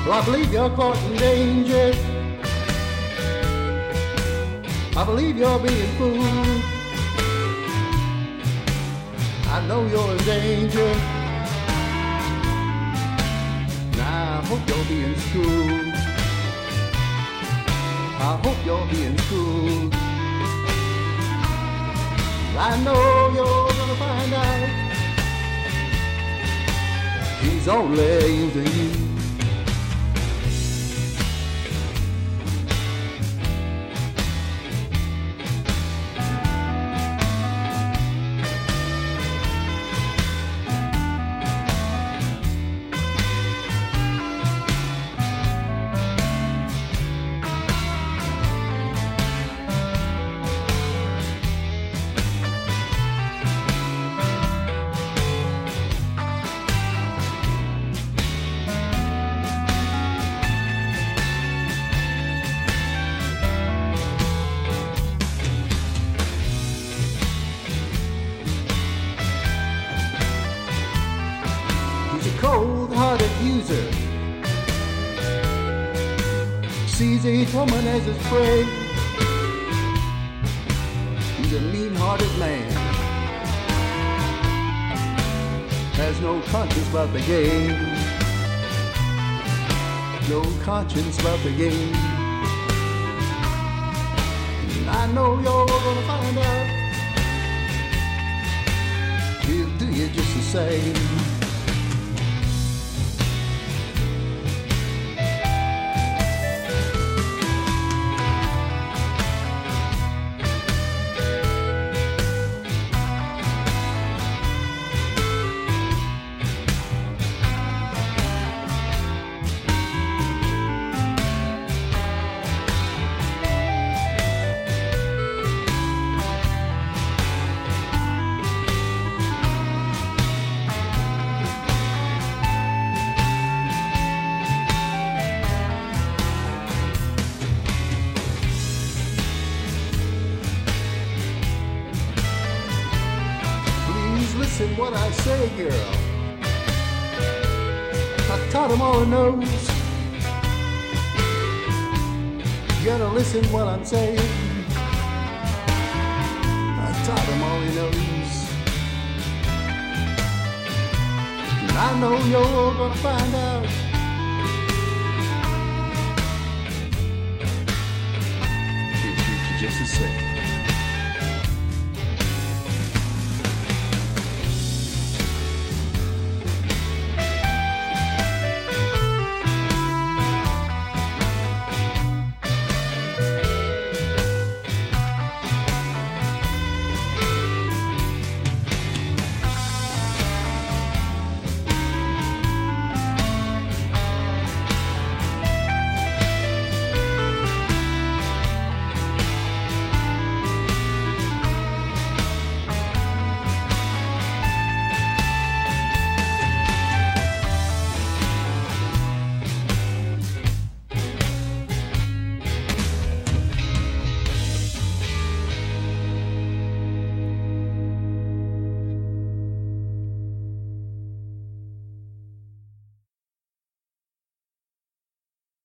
Well, I believe you're caught in danger. I believe you're being fooled. I know you're in danger. Now I hope you're being schooled. I hope you're being schooled. I know you're gonna find out he's only using you. Cold-hearted user sees each woman as his prey. He's a mean-hearted man, has no conscience about the game, no conscience about the game. And I know you're gonna find out he'll do you just the same. Listen what I say, girl. I taught him all he knows. You gotta listen what I'm saying. I taught him all he knows. And I know you're gonna find out he'll treat you just the same.